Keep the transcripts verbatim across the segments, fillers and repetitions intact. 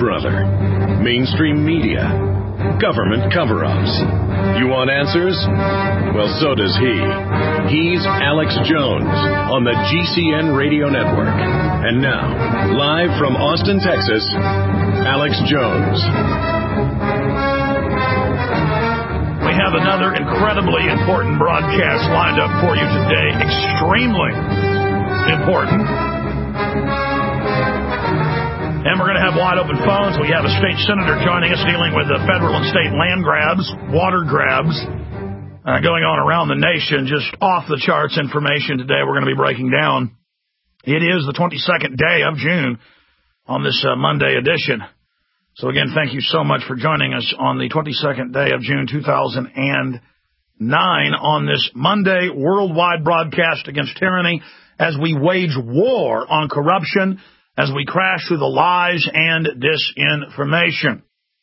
brother? Mainstream media? Government cover-ups? You want answers? Well, so does he. He's Alex Jones on the G C N Radio Network. And now, live from Austin, Texas, Alex Jones. We have another incredibly important broadcast lined up for you today. Extremely important. And we're going to have wide open phones. We have a state senator joining us dealing with the federal and state land grabs, water grabs, uh, going on around the nation. Just off the charts information today we're going to be breaking down. It is the twenty-second day of June on this uh, Monday edition. So again, thank you so much for joining us on the twenty-second day of June two thousand nine on this Monday worldwide broadcast against tyranny as we wage war on corruption, as we crash through the lies and disinformation.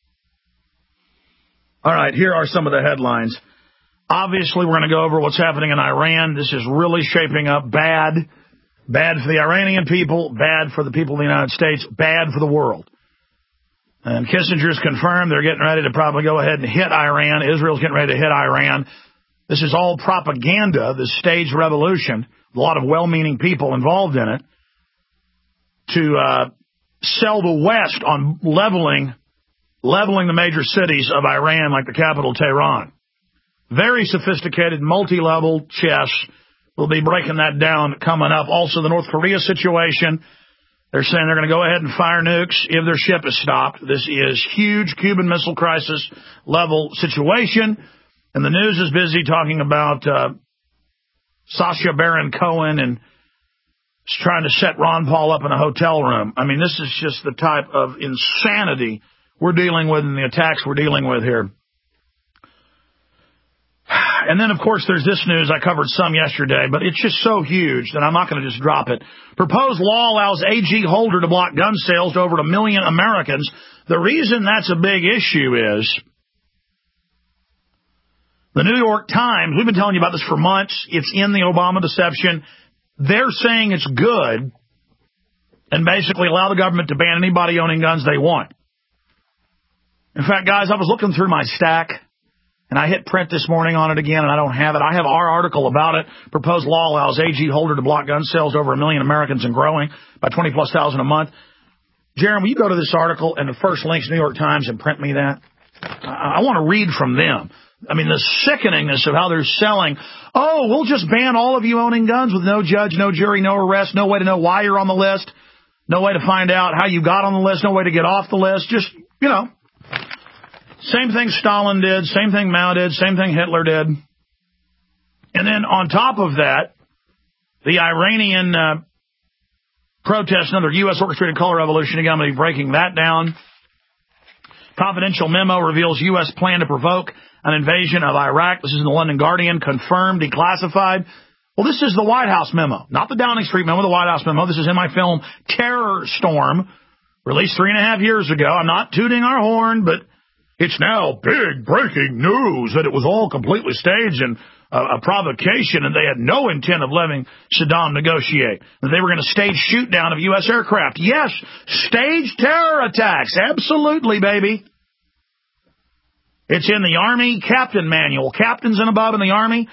All right, here are some of the headlines. Obviously, we're going to go over what's happening in Iran. This is really shaping up bad. Bad for the Iranian people, bad for the people of the United States, bad for the world. And Kissinger's confirmed they're getting ready to probably go ahead and hit Iran. Israel's getting ready to hit Iran. This is all propaganda, this staged revolution. A lot of well-meaning people involved in it, to uh, sell the West on leveling leveling the major cities of Iran, like the capital, Tehran. Very sophisticated, multi-level chess. We'll be breaking that down coming up. Also, the North Korea situation. They're saying they're going to go ahead and fire nukes if their ship is stopped. This is huge Cuban Missile Crisis level situation. And the news is busy talking about uh, Sacha Baron Cohen and trying to set Ron Paul up in a hotel room. I mean, this is just the type of insanity we're dealing with and the attacks we're dealing with here. And then, of course, there's this news. I covered some yesterday, but it's just so huge that I'm not going to just drop it. Proposed law allows A G Holder to block gun sales to over a million Americans. The reason that's a big issue is the New York Times, we've been telling you about this for months. It's in the Obama deception. They're saying it's good and basically allow the government to ban anybody owning guns they want. In fact, guys, I was looking through my stack, and I hit print this morning on it again, and I don't have it. I have our article about it. Proposed law allows A G Holder to block gun sales to over a million Americans and growing by twenty plus thousand a month. Jeremy, will you go to this article and the first link's New York Times and print me that? I, I want to read from them. I mean, the sickeningness of how they're selling. Oh, we'll just ban all of you owning guns with no judge, no jury, no arrest, no way to know why you're on the list, no way to find out how you got on the list, no way to get off the list. Just, you know, same thing Stalin did, same thing Mao did, same thing Hitler did. And then on top of that, the Iranian uh, protest, another U S orchestrated color revolution. Again, I'm going to be breaking that down. Confidential memo reveals U S plan to provoke an invasion of Iraq. This is in the London Guardian, confirmed, declassified. Well, this is the White House memo, not the Downing Street memo, the White House memo. This is in my film Terror Storm, released three and a half years ago. I'm not tooting our horn, but it's now big breaking news that it was all completely staged and a, a provocation, and they had no intent of letting Saddam negotiate. That they were going to stage shoot down of U S aircraft. Yes, staged terror attacks. Absolutely, baby. It's in the Army Captain Manual. Captains and above in the Army,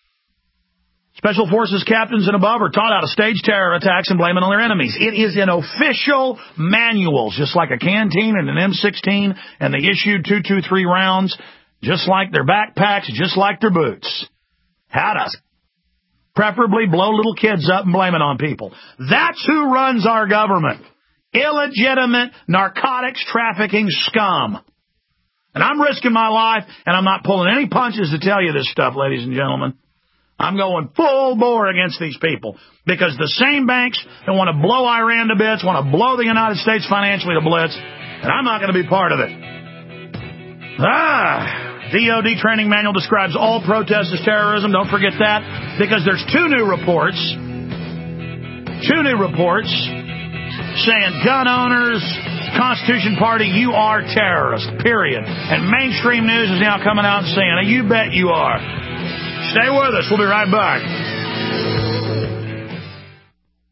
Special Forces captains and above are taught how to stage terror attacks and blame it on their enemies. It is in official manuals, just like a canteen and an M sixteen, and they issued two twenty-three rounds, just like their backpacks, just like their boots. How to preferably blow little kids up and blame it on people. That's who runs our government. Illegitimate narcotics trafficking scum. And I'm risking my life, and I'm not pulling any punches to tell you this stuff, ladies and gentlemen. I'm going full bore against these people because the same banks that want to blow Iran to bits want to blow the United States financially to blitz, and I'm not going to be part of it. Ah, D O D training manual describes all protests as terrorism. Don't forget that, because there's two new reports, two new reports saying gun owners, Constitution Party, you are terrorists, period. And mainstream news is now coming out and saying, you bet you are. Stay with us. We'll be right back.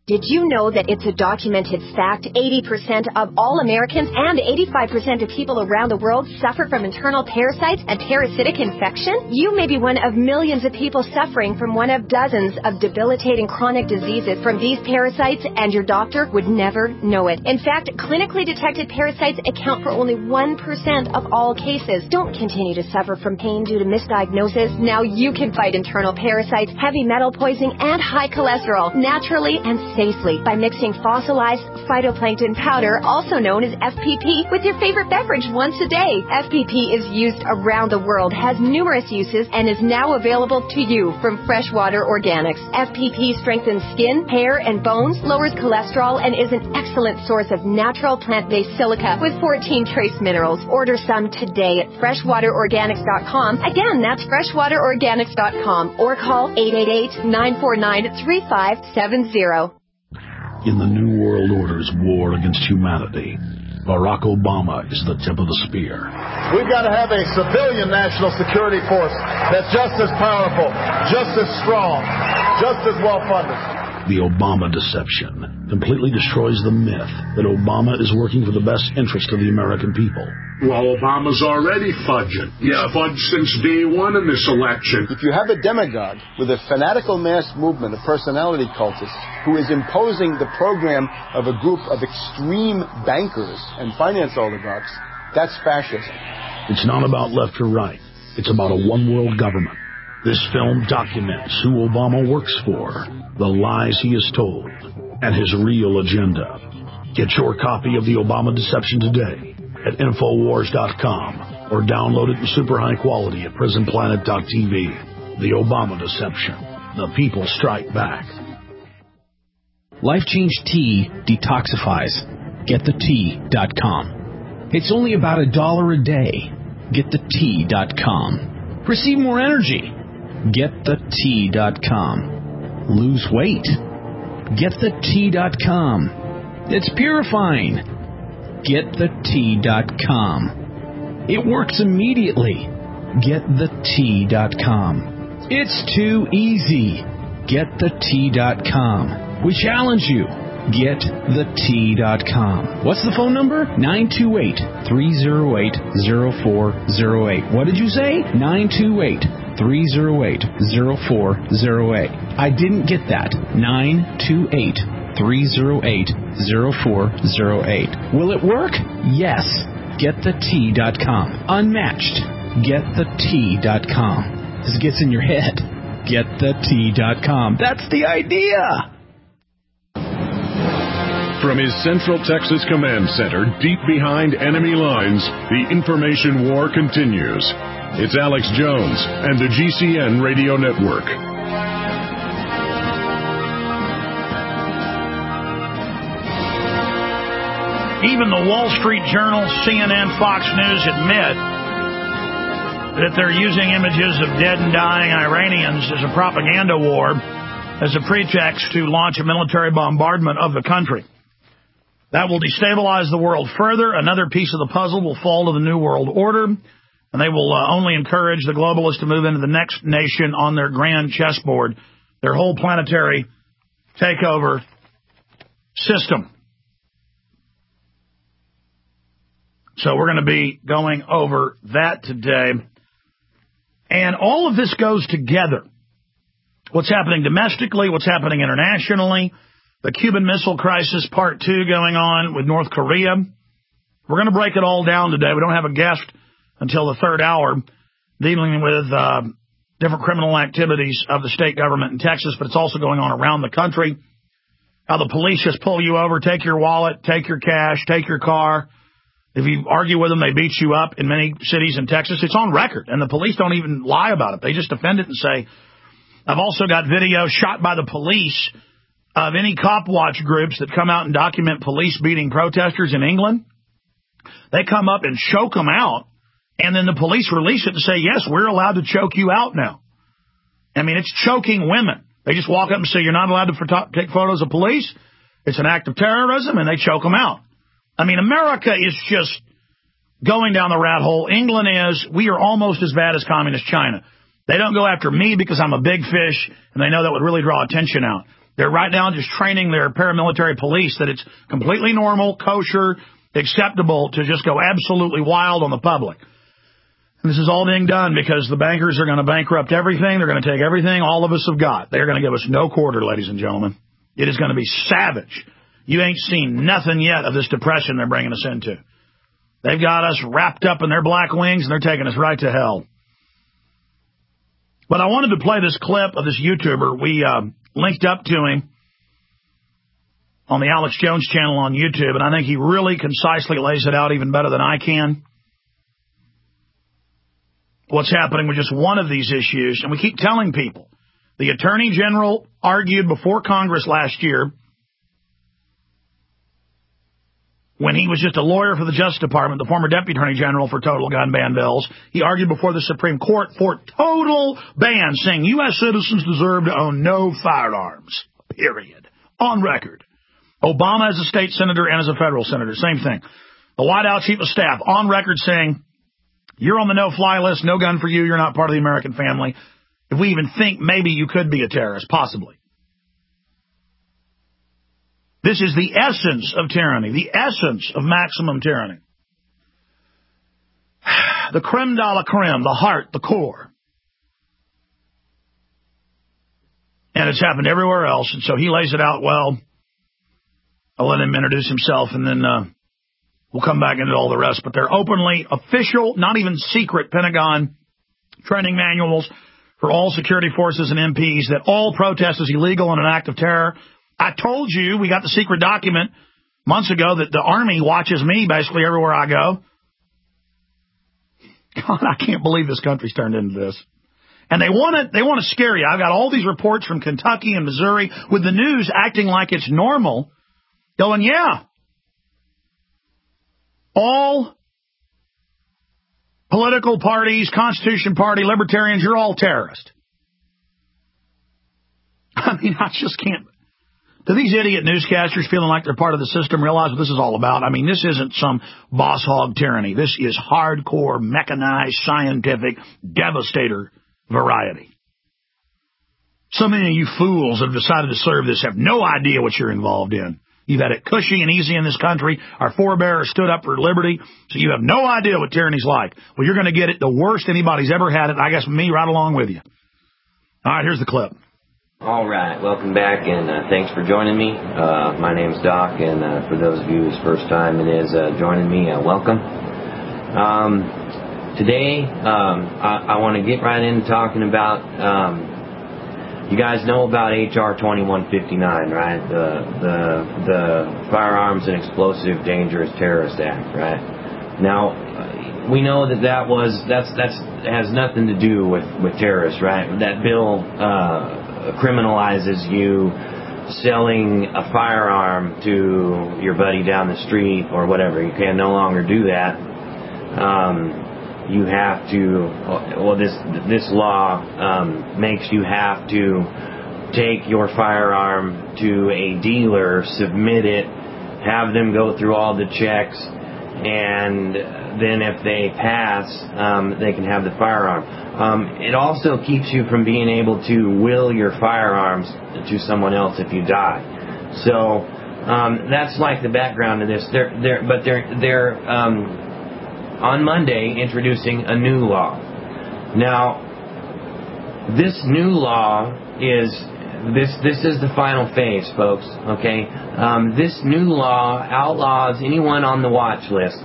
Did you know that it's a documented fact eighty percent of all Americans and eighty-five percent of people around the world suffer from internal parasites and parasitic infection? You may be one of millions of people suffering from one of dozens of debilitating chronic diseases from these parasites, and your doctor would never know it. In fact, clinically detected parasites account for only one percent of all cases. Don't continue to suffer from pain due to misdiagnosis. Now you can fight internal parasites, heavy metal poisoning, and high cholesterol naturally and safely by mixing fossilized phytoplankton powder, also known as F P P, with your favorite beverage once a day. F P P is used around the world, has numerous uses, and is now available to you from Freshwater Organics. F P P strengthens skin, hair, and bones, lowers cholesterol, and is an excellent source of natural plant-based silica with fourteen trace minerals. Order some today at freshwater organics dot com. Again, that's freshwater organics dot com, or call eight eight eight, nine four nine, three five seven zero. In the New World Order's war against humanity, Barack Obama is the tip of the spear. We've got to have a civilian national security force that's just as powerful, just as strong, just as well-funded. The Obama deception completely destroys the myth that Obama is working for the best interest of the American people. Well, Obama's already fudging. He's yeah. fudged since day one in this election. If you have a demagogue with a fanatical mass movement of personality cultists who is imposing the program of a group of extreme bankers and finance oligarchs, that's fascism. It's not about left or right. It's about a one-world government. This film documents who Obama works for, the lies he has told, and his real agenda. Get your copy of The Obama Deception today at Infowars dot com or download it in super high quality at Prison Planet dot T V. The Obama Deception. The people strike back. Life Change Tea detoxifies. Get the tea dot com. It's only about a dollar a day. Get the tea dot com. Receive more energy. Get the tea dot com. Lose weight. Get the tea dot com. It's purifying. Get the tea dot com. It works immediately. Get the tea dot com. It's too easy. Get the tea dot com. We challenge you. Get the tea dot com. What's the phone number? nine two eight, three oh eight, oh four oh eight. What did you say? nine two eight, three oh eight, oh four oh eight. I didn't get that. nine two eight, three oh eight, oh four oh eight. Will it work? Yes. Get the tea dot com. Unmatched. Get the tea dot com. This gets in your head. Get the tea dot com. That's the idea. From his Central Texas Command Center, deep behind enemy lines, the information war continues. It's Alex Jones and the G C N Radio Network. Even the Wall Street Journal, C N N, Fox News admit that they're using images of dead and dying Iranians as a propaganda war, as a pretext to launch a military bombardment of the country. That will destabilize the world further. Another piece of the puzzle will fall to the New World Order, and they will uh, only encourage the globalists to move into the next nation on their grand chessboard, their whole planetary takeover system. So we're going to be going over that today. And all of this goes together. What's happening domestically, what's happening internationally, the Cuban Missile Crisis, part two going on with North Korea. We're going to break it all down today. We don't have a guest until the third hour dealing with uh, different criminal activities of the state government in Texas, but it's also going on around the country. How the police just pull you over, take your wallet, take your cash, take your car. If you argue with them, they beat you up in many cities in Texas. It's on record, and the police don't even lie about it. They just defend it and say, I've also got video shot by the police of any cop watch groups that come out and document police beating protesters in England. They come up and choke them out, and then the police release it and say, yes, we're allowed to choke you out now. I mean, it's choking women. They just walk up and say, you're not allowed to photo- take photos of police. It's an act of terrorism, and they choke them out. I mean, America is just going down the rat hole. England is. We are almost as bad as communist China. They don't go after me because I'm a big fish, and they know that would really draw attention out. They're right now just training their paramilitary police that it's completely normal, kosher, acceptable to just go absolutely wild on the public. And this is all being done because the bankers are going to bankrupt everything. They're going to take everything all of us have got. They're going to give us no quarter, ladies and gentlemen. It is going to be savage. You ain't seen nothing yet of this depression they're bringing us into. They've got us wrapped up in their black wings, and they're taking us right to hell. But I wanted to play this clip of this YouTuber. We uh, linked up to him on the Alex Jones channel on YouTube, and I think he really concisely lays it out even better than I can. What's happening with just one of these issues, and we keep telling people. The Attorney General argued before Congress last year when he was just a lawyer for the Justice Department, the former Deputy Attorney General for total gun ban bills. He argued before the Supreme Court for total ban, saying U S citizens deserve to own no firearms, period, on record. Obama as a state senator and as a federal senator, same thing. The White House Chief of Staff on record saying, you're on the no-fly list, no gun for you, you're not part of the American family. If we even think maybe you could be a terrorist, possibly. This is the essence of tyranny, the essence of maximum tyranny. The creme de la creme, the heart, the core. And it's happened everywhere else, and so he lays it out well. I'll let him introduce himself, and then uh, we'll come back into all the rest. But they're openly official, not even secret Pentagon training manuals for all security forces and M Ps that all protest is illegal and an act of terror. I told you, we got the secret document months ago that the Army watches me basically everywhere I go. God, I can't believe this country's turned into this. And they want to they want to scare you. I've got all these reports from Kentucky and Missouri with the news acting like it's normal, going, yeah, all political parties, Constitution Party, Libertarians, you're all terrorists. I mean, I just can't. Do these idiot newscasters feeling like they're part of the system realize what this is all about? I mean, this isn't some boss hog tyranny. This is hardcore, mechanized, scientific, devastator variety. So many of you fools that have decided to serve this have no idea what you're involved in. You've had it cushy and easy in this country. Our forebears stood up for liberty, so you have no idea what tyranny's like. Well, you're going to get it the worst anybody's ever had it, I guess me right along with you. All right, here's the clip. All right, welcome back, and uh, thanks for joining me. Uh, my name's Doc, and uh, for those of you whose first time it is uh, joining me, uh, welcome. Um, today, um, I, I want to get right into talking about, um, you guys know about H R twenty-one fifty-nine, right? The, the, the Firearms and Explosive Dangerous Terrorist Act, right? Now, uh, we know that that was, that's, that's, has nothing to do with, with terrorists, right? That bill, uh, criminalizes you selling a firearm to your buddy down the street or whatever. You can no longer do that. Um, you have to, well, this this law um, makes you have to take your firearm to a dealer, submit it, have them go through all the checks, and then if they pass, um, they can have the firearm. Um, it also keeps you from being able to will your firearms to someone else if you die. So um, that's like the background of this. They're, they're, but they're they're um, on Monday introducing a new law. Now, this new law is this this is the final phase, folks. Okay, um, this new law outlaws anyone on the watch list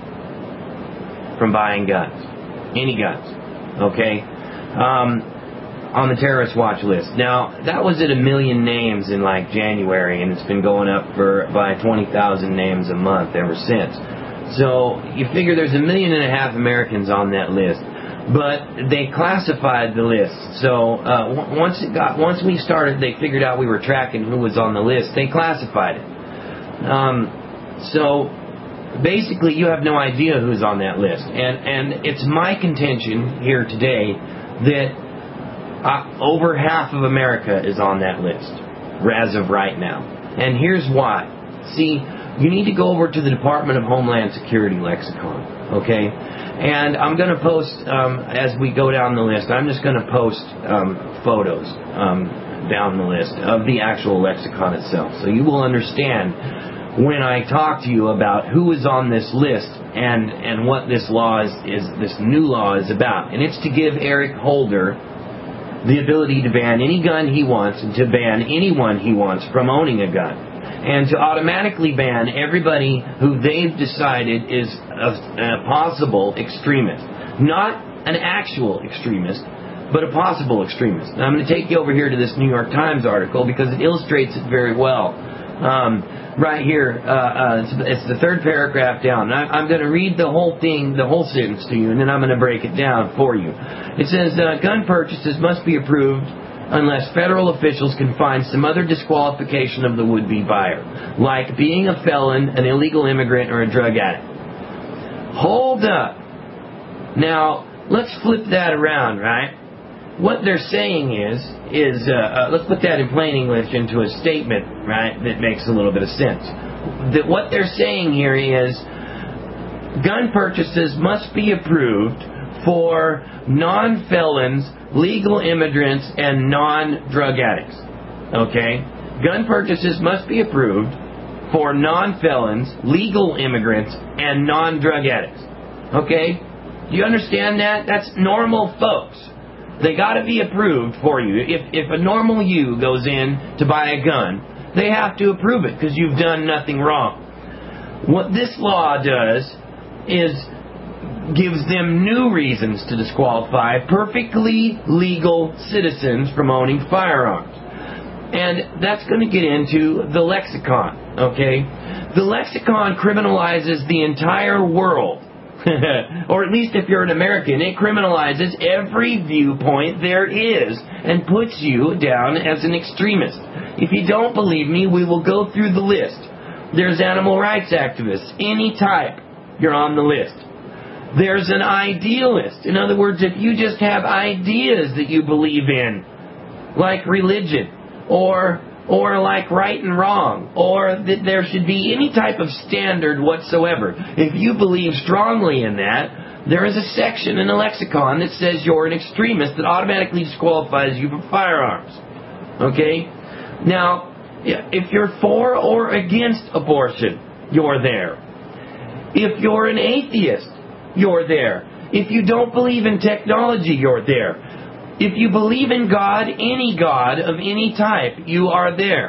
from buying guns, any guns. Okay, um, on the terrorist watch list. Now, that was at a million names in like January, and it's been going up for by twenty thousand names a month ever since. So you figure there's a million and a half Americans on that list, but they classified the list. So uh, w- once it got, once we started, they figured out we were tracking who was on the list. They classified it. Um, so. Basically, you have no idea who's on that list. And and it's my contention here today that uh, over half of America is on that list as of right now. And here's why. See, you need to go over to the Department of Homeland Security lexicon, okay? And I'm going to post, um, as we go down the list, I'm just going to post um, photos. Um, down the list of the actual lexicon itself. So you will understand when I talk to you about who is on this list and, and what this law is, is, this new law is about. And it's to give Eric Holder the ability to ban any gun he wants and to ban anyone he wants from owning a gun. And to automatically ban everybody who they've decided is a, a possible extremist. Not an actual extremist, but a possible extremist. Now, I'm going to take you over here to this New York Times article because it illustrates it very well. Um, right here, uh, uh, it's, it's the third paragraph down. I, I'm going to read the whole thing, the whole sentence to you, and then I'm going to break it down for you. It says, uh, gun purchases must be approved unless federal officials can find some other disqualification of the would-be buyer, like being a felon, an illegal immigrant, or a drug addict. Hold up. Now, let's flip that around, right? What they're saying is, is uh, uh, let's put that in plain English into a statement, right, that makes a little bit of sense. That what they're saying here is gun purchases must be approved for non-felons, legal immigrants, and non-drug addicts. Okay? Gun purchases must be approved for non-felons, legal immigrants, and non-drug addicts. Okay? Do you understand that? That's normal folks. They got to be approved for you. If if a normal you goes in to buy a gun, they have to approve it because you've done nothing wrong. What this law does is gives them new reasons to disqualify perfectly legal citizens from owning firearms. And that's going to get into the lexicon, okay? The lexicon criminalizes the entire world. Or at least if you're an American, it criminalizes every viewpoint there is and puts you down as an extremist. If you don't believe me, we will go through the list. There's animal rights activists, any type, you're on the list. There's an idealist. In other words, if you just have ideas that you believe in, like religion, or or like right and wrong, or that there should be any type of standard whatsoever. If you believe strongly in that, there is a section in the lexicon that says you're an extremist that automatically disqualifies you from firearms. Okay? Now, if you're for or against abortion, you're there. If you're an atheist, you're there. If you don't believe in technology, you're there. If you believe in God, any God of any type, you are there.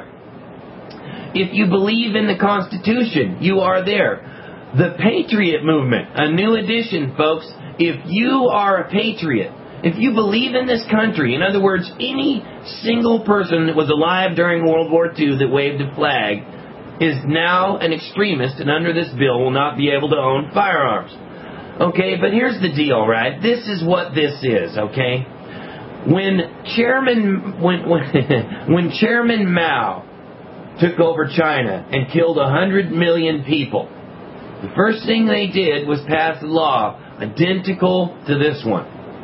If you believe in the Constitution, you are there. The Patriot Movement, a new addition, folks. If you are a patriot, if you believe in this country, in other words, any single person that was alive during World War Two that waved a flag is now an extremist, and under this bill will not be able to own firearms. Okay, but here's the deal, right? This is what this is, okay? When Chairman when when, when Chairman Mao took over China and killed a hundred million people, the first thing they did was pass a law identical to this one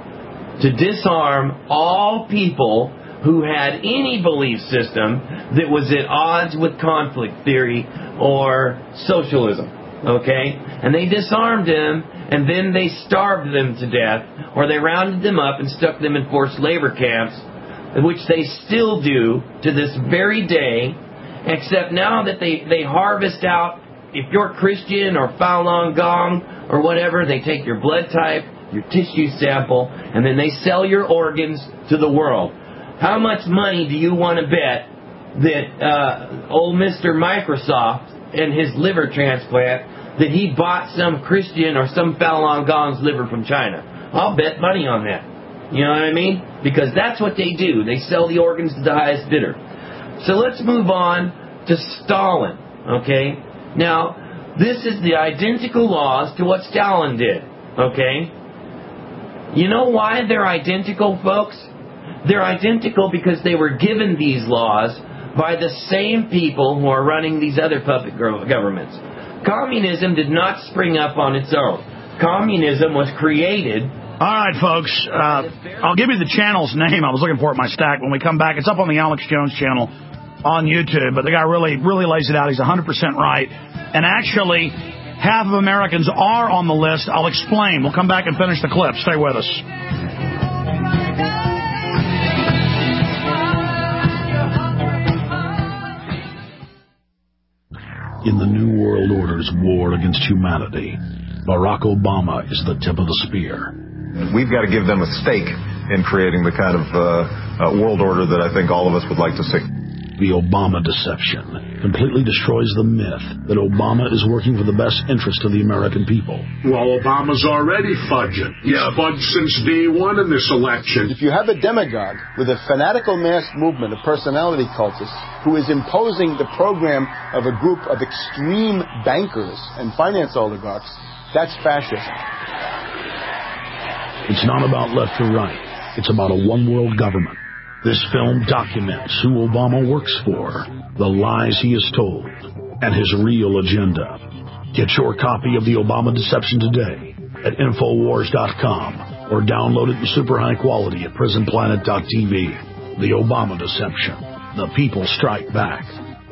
to disarm all people who had any belief system that was at odds with conflict theory or socialism. Okay? And they disarmed them, and then they starved them to death, or they rounded them up and stuck them in forced labor camps, which they still do to this very day, except now that they, they harvest out, if you're Christian or Falun Gong or whatever, they take your blood type, your tissue sample, and then they sell your organs to the world. How much money do you want to bet that uh, old Mister Microsoft and his liver transplant, that he bought some Christian or some Falun Gong's liver from China? I'll bet money on that. You know what I mean? Because that's what they do. They sell the organs to the highest bidder. So let's move on to Stalin. Okay? Now, this is the identical laws to what Stalin did. Okay? You know why they're identical, folks? They're identical because they were given these laws by the same people who are running these other puppet governments. Communism did not spring up on its own. Communism was created. All right, folks. Uh, I'll give you the channel's name. I was looking for it in my stack. When we come back, it's up on the Alex Jones channel on YouTube. But the guy really, really lays it out. He's one hundred percent right. And actually, half of Americans are on the list. I'll explain. We'll come back and finish the clip. Stay with us. In the New World Order's war against humanity, Barack Obama is the tip of the spear. We've got to give them a stake in creating the kind of uh, uh, world order that I think all of us would like to see. The Obama deception completely destroys the myth that Obama is working for the best interest of the American people. Well, Obama's already fudging. He's yeah. fudged since day one in this election. If you have a demagogue with a fanatical mass movement of personality cultists who is imposing the program of a group of extreme bankers and finance oligarchs, that's fascism. It's not about left or right. It's about a one-world government. This film documents who Obama works for, the lies he has told, and his real agenda. Get your copy of The Obama Deception today at Infowars dot com or download it in super high quality at Prison Planet dot T V. The Obama Deception. The people strike back.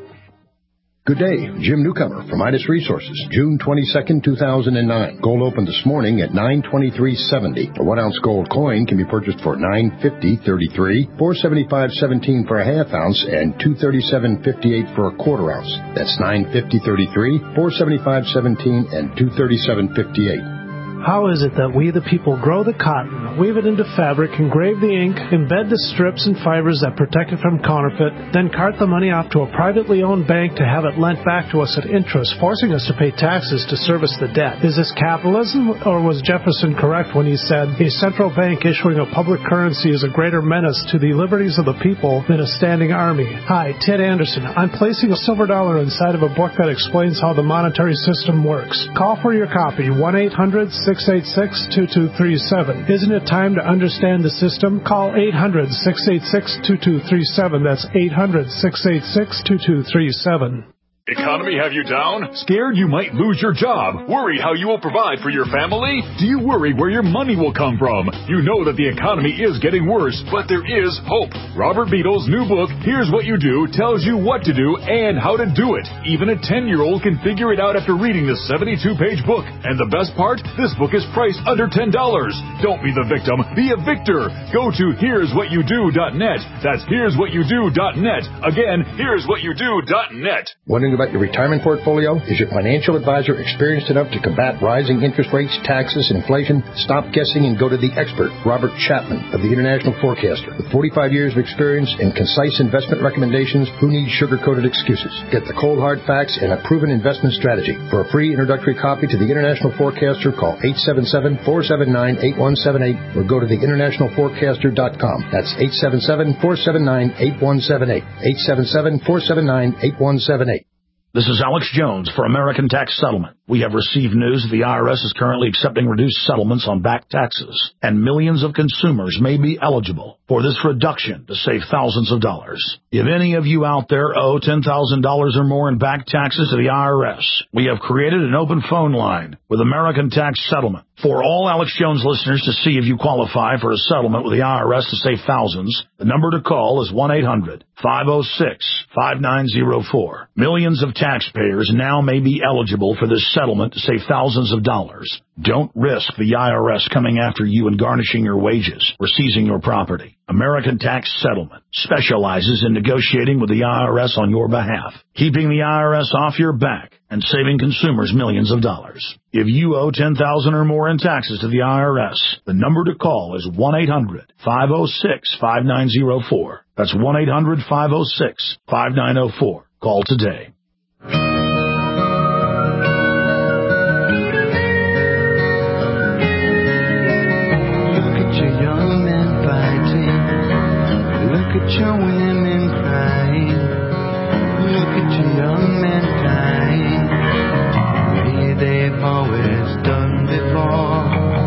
Good day, Jim Newcomer from Midas Resources, June twenty-second, two thousand nine. Gold opened this morning at nine twenty-three seventy. A one-ounce gold coin can be purchased for nine fifty thirty-three, four seventy-five seventeen for a half ounce, and two thirty-seven fifty-eight for a quarter ounce. That's nine fifty thirty-three, four seventy-five seventeen, and two thirty-seven fifty-eight. How is it that we, the people, grow the cotton, weave it into fabric, engrave the ink, embed the strips and fibers that protect it from counterfeit, then cart the money off to a privately owned bank to have it lent back to us at interest, forcing us to pay taxes to service the debt? Is this capitalism, or was Jefferson correct when he said, a central bank issuing a public currency is a greater menace to the liberties of the people than a standing army? Hi, Ted Anderson. I'm placing a silver dollar inside of a book that explains how the monetary system works. Call for your copy, one eight hundred six eight six two two three seven. Isn't it time to understand the system? Call eight hundred six eight six two two three seven. That's eight hundred six eight six two two three seven. Economy have you down? Scared you might lose your job? Worried how you will provide for your family? Do you worry where your money will come from? You know that the economy is getting worse, but there is hope. Robert Beadle's new book, Here's What You Do, tells you what to do and how to do it. Even a ten-year-old can figure it out after reading this seventy-two page book. And the best part? This book is priced under ten dollars. Don't be the victim. Be a victor. Go to here's what you do dot net. That's here's what you do dot net. Again, here's what you do dot net. Wondering about your retirement portfolio? Is your financial advisor experienced enough to combat rising interest rates, taxes, and inflation? Stop guessing and go to the expert, Robert Chapman of the International Forecaster. With forty-five years of experience and concise investment recommendations, who needs sugar-coated excuses? Get the cold hard facts and a proven investment strategy. For a free introductory copy to the International Forecaster, call eight seven seven, four seven nine, eight one seven eight or go to the international forecaster dot com. That's eight seven seven, four seven nine, eight one seven eight. eight seven seven, four seven nine, eight one seven eight. This is Alex Jones for American Tax Settlement. We have received news that the I R S is currently accepting reduced settlements on back taxes, and millions of consumers may be eligible for this reduction to save thousands of dollars. If any of you out there owe ten thousand dollars or more in back taxes to the I R S, we have created an open phone line with American Tax Settlement for all Alex Jones listeners to see if you qualify for a settlement with the I R S to save thousands. The number to call is one eight hundred, five oh six, five nine oh four. Millions of taxpayers now may be eligible for this settlement to save thousands of dollars. Don't risk the I R S coming after you and garnishing your wages or seizing your property. American Tax Settlement specializes in negotiating with the I R S on your behalf, keeping the I R S off your back and saving consumers millions of dollars. If you owe ten thousand dollars or more in taxes to the I R S, the number to call is one eight hundred, five oh six, five nine oh four. That's one eight hundred, five oh six, five nine oh four. Call today. Look at your women crying. Look at your young men dying, the way they've always done before.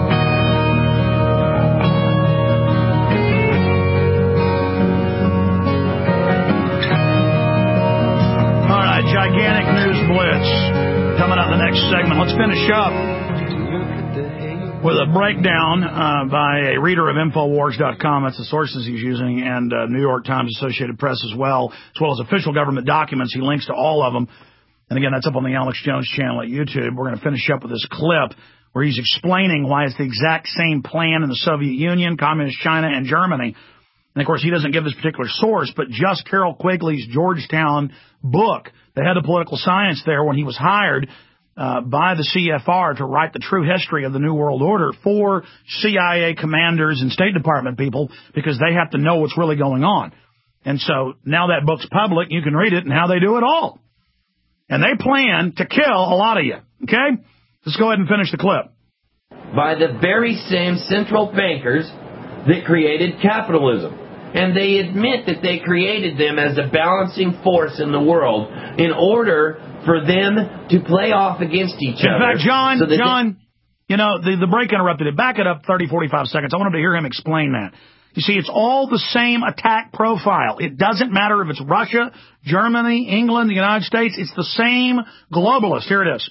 All right, gigantic news blitz coming up in the next segment. Let's finish up with a breakdown uh, by a reader of Infowars dot com. That's the sources he's using, and uh, New York Times, Associated Press as well, as well as official government documents. He links to all of them. And again, that's up on the Alex Jones channel at YouTube. We're going to finish up with this clip where he's explaining why it's the exact same plan in the Soviet Union, Communist China, and Germany. And, of course, he doesn't give this particular source, but just Carroll Quigley's Georgetown book, the head of political science there, when he was hired uh, by the C F R to write the true history of the New World Order for C I A commanders and State Department people, because they have to know what's really going on. And so now that book's public, you can read it and how they do it all. And they plan to kill a lot of you. Okay? Let's go ahead and finish the clip. By the very same central bankers that created capitalism. And they admit that they created them as a balancing force in the world in order for them to play off against each in other. In fact, John, so John, you know, the, the break interrupted it. Back it up thirty, forty-five seconds. I wanted to hear him explain that. You see, it's all the same attack profile. It doesn't matter if it's Russia, Germany, England, the United States. It's the same globalist. Here it is.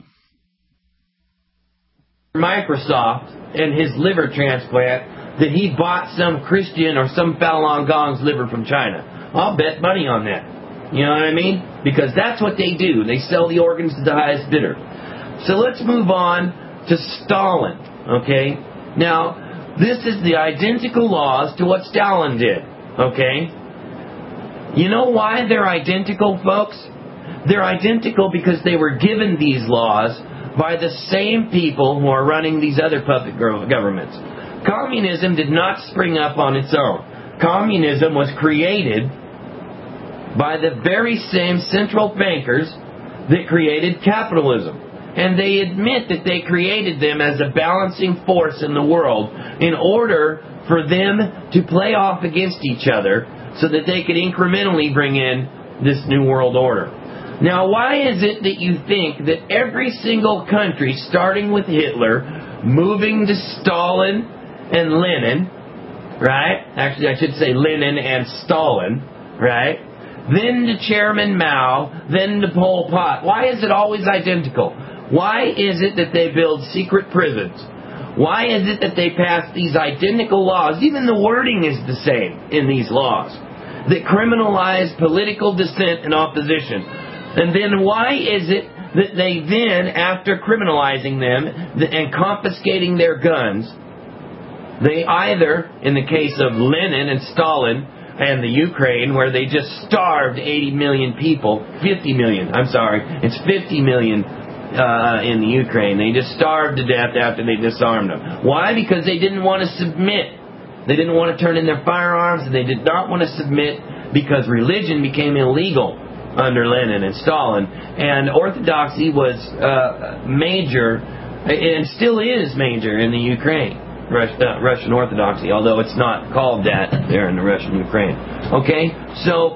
Microsoft and his liver transplant, that he bought some Christian or some Falun Gong's liver from China. I'll bet money on that. You know what I mean? Because that's what they do. They sell the organs to the highest bidder. So let's move on to Stalin, okay? Now, this is the identical laws to what Stalin did, okay? You know why they're identical, folks? They're identical because they were given these laws by the same people who are running these other puppet governments. Communism did not spring up on its own. Communism was created by the very same central bankers that created capitalism. And they admit that they created them as a balancing force in the world in order for them to play off against each other so that they could incrementally bring in this new world order. Now, why is it that you think that every single country, starting with Hitler, moving to Stalin and Lenin, right? Actually, I should say Lenin and Stalin, right? Then to Chairman Mao, then to Pol Pot. Why is it always identical? Why is it that they build secret prisons? Why is it that they pass these identical laws? Even the wording is the same in these laws that criminalize political dissent and opposition. And then why is it that they then, after criminalizing them and confiscating their guns, they either, in the case of Lenin and Stalin and the Ukraine, where they just starved eighty million people, fifty million, I'm sorry, it's fifty million uh, in the Ukraine. They just starved to death after they disarmed them. Why? Because they didn't want to submit. They didn't want to turn in their firearms, and they did not want to submit because religion became illegal under Lenin and Stalin. And orthodoxy was uh, major, and still is major in the Ukraine. Russian Orthodoxy, although it's not called that there in the Russian Ukraine. Okay, so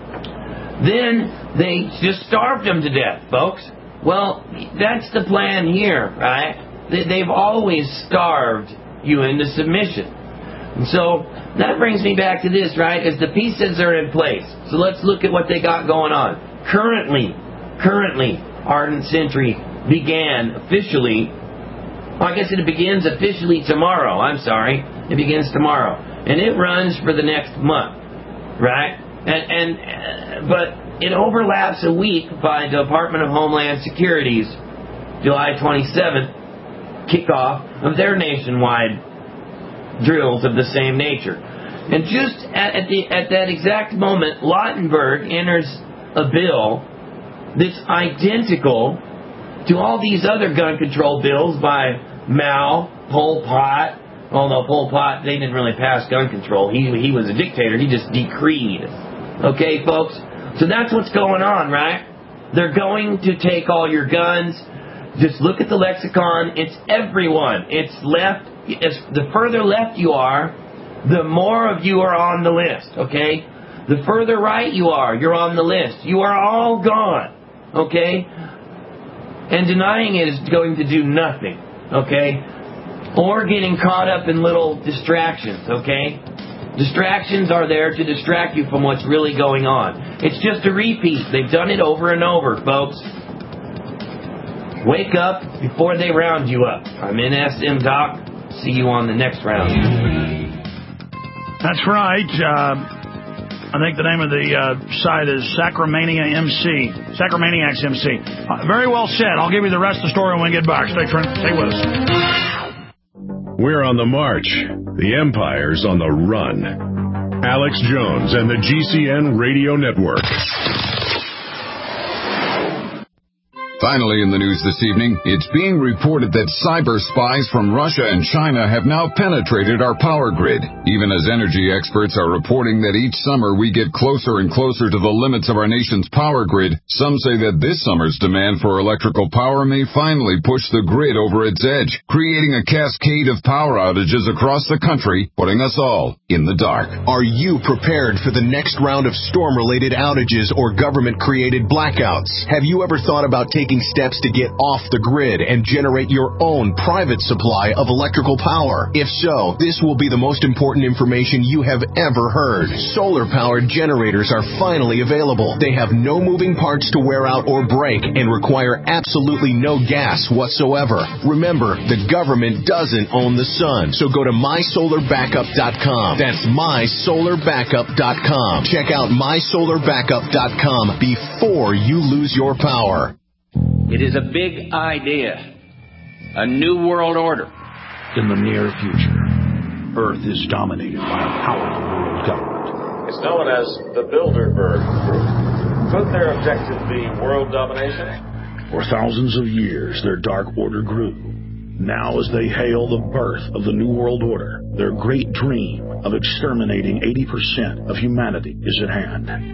then they just starved them to death, folks. Well, that's the plan here, right? They've always starved you into submission. And so that brings me back to this, right? As the pieces are in place. So let's look at what they got going on. Currently, currently, Ardent Century began officially. I guess it begins officially tomorrow. I'm sorry. It begins tomorrow. And it runs for the next month. Right? And, and uh, but it overlaps a week by the Department of Homeland Security's July twenty-seventh kickoff of their nationwide drills of the same nature. And just at, at, the, at that exact moment, Lautenberg enters a bill that's identical to all these other gun control bills by Mao, Pol Pot. Although Pol Pot, they didn't really pass gun control. He he was a dictator. He just decreed. Okay, folks? So that's what's going on, right? They're going to take all your guns. Just look at the lexicon. It's everyone. It's left. It's, the further left you are, the more of you are on the list, okay? The further right you are, you're on the list. You are all gone, okay? And denying it is going to do nothing, okay? Or getting caught up in little distractions, okay? Distractions are there to distract you from what's really going on. It's just a repeat. They've done it over and over, folks. Wake up before they round you up. I'm N S M Doc. See you on the next round. That's right. Uh, I think the name of the uh, site is Sacramania M C. Sacramaniacs M C. Uh, very well said. I'll give you the rest of the story when we get back. Stay, stay with us. We're on the march. The Empire's on the run. Alex Jones and the G C N Radio Network. Finally in the news this evening, it's being reported that cyber spies from Russia and China have now penetrated our power grid. Even as energy experts are reporting that each summer we get closer and closer to the limits of our nation's power grid, some say that this summer's demand for electrical power may finally push the grid over its edge, creating a cascade of power outages across the country, putting us all in the dark. Are you prepared for the next round of storm-related outages or government-created blackouts? Have you ever thought about taking steps to get off the grid and generate your own private supply of electrical power? If so, this will be the most important information you have ever heard. Solar-powered generators are finally available. They have no moving parts to wear out or break and require absolutely no gas whatsoever. Remember, the government doesn't own the sun, so go to my solar backup dot com. That's my solar backup dot com. Check out my solar backup dot com before you lose your power. It is a big idea, a new world order. In the near future, Earth is dominated by a powerful world government. It's known as the Bilderberg Group. Could their objective be world domination? For thousands of years, their dark order grew. Now, as they hail the birth of the New World Order, their great dream of exterminating eighty percent of humanity is at hand.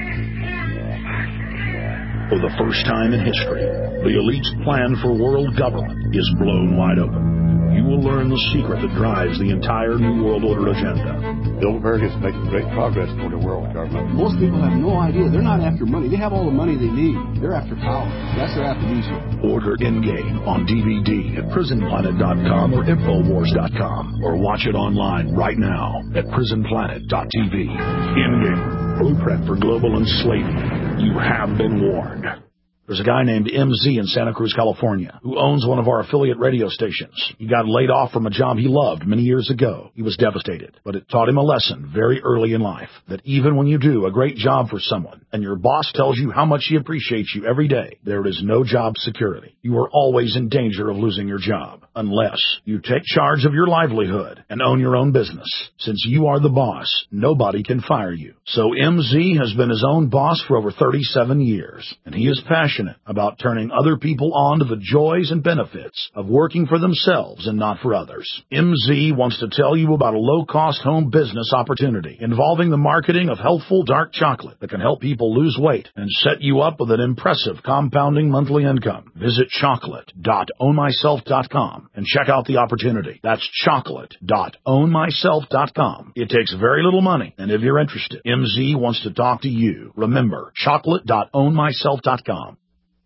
For the first time in history, the elite's plan for world government is blown wide open. You will learn the secret that drives the entire New World Order agenda. Bilderberg is making great progress toward a world government. Most people have no idea. They're not after money. They have all the money they need. They're after power. That's their aphrodisiac. Order Endgame on D V D at prison planet dot com or infowars dot com, or watch it online right now at prison planet dot t v. Endgame, blueprint for global enslavement. You have been warned. There's a guy named M Z in Santa Cruz, California, who owns one of our affiliate radio stations. He got laid off from a job he loved many years ago. He was devastated, but it taught him a lesson very early in life, that even when you do a great job for someone and your boss tells you how much he appreciates you every day, there is no job security. You are always in danger of losing your job, unless you take charge of your livelihood and own your own business. Since you are the boss, nobody can fire you. So M Z has been his own boss for over thirty-seven years, and he is passionate about turning other people on to the joys and benefits of working for themselves and not for others. M Z wants to tell you about a low-cost home business opportunity involving the marketing of healthful dark chocolate that can help people lose weight and set you up with an impressive compounding monthly income. Visit chocolate dot own myself dot com and check out the opportunity. That's chocolate dot own myself dot com. It takes very little money, and if you're interested, M Z wants to talk to you. Remember, chocolate dot own myself dot com.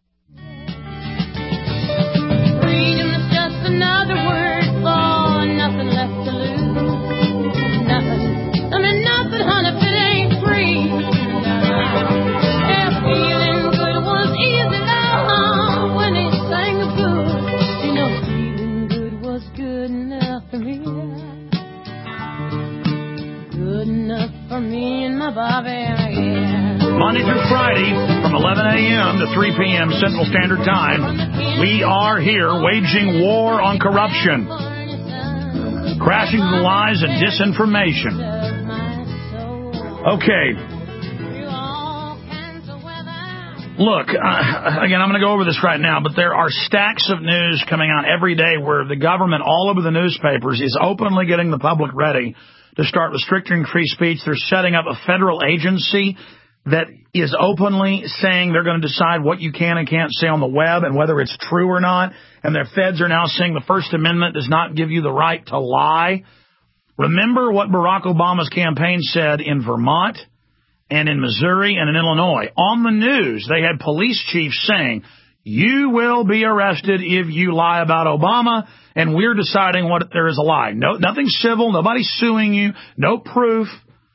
Freedom is just another word for nothing left to lose. Nothing. I mean, nothing, honey, if it ain't free. Yeah, feeling good was easy now when he sang the blues. You know, feeling good was good enough for me. Good enough for me and my Bobby, yeah. Monday through Friday from eleven a.m. to three p.m. Central Standard Time, we are here waging war on corruption, crashing the lies and disinformation. Okay. Look, uh, again, I'm going to go over this right now, but there are stacks of news coming out every day where the government, all over the newspapers, is openly getting the public ready to start restricting free speech. They're setting up a federal agency that is openly saying they're going to decide what you can and can't say on the web and whether it's true or not. And their feds are now saying the First Amendment does not give you the right to lie. Remember what Barack Obama's campaign said in Vermont and in Missouri and in Illinois. On the news, they had police chiefs saying, you will be arrested if you lie about Obama, and we're deciding what there is a lie. No, nothing civil, nobody's suing you, no proof.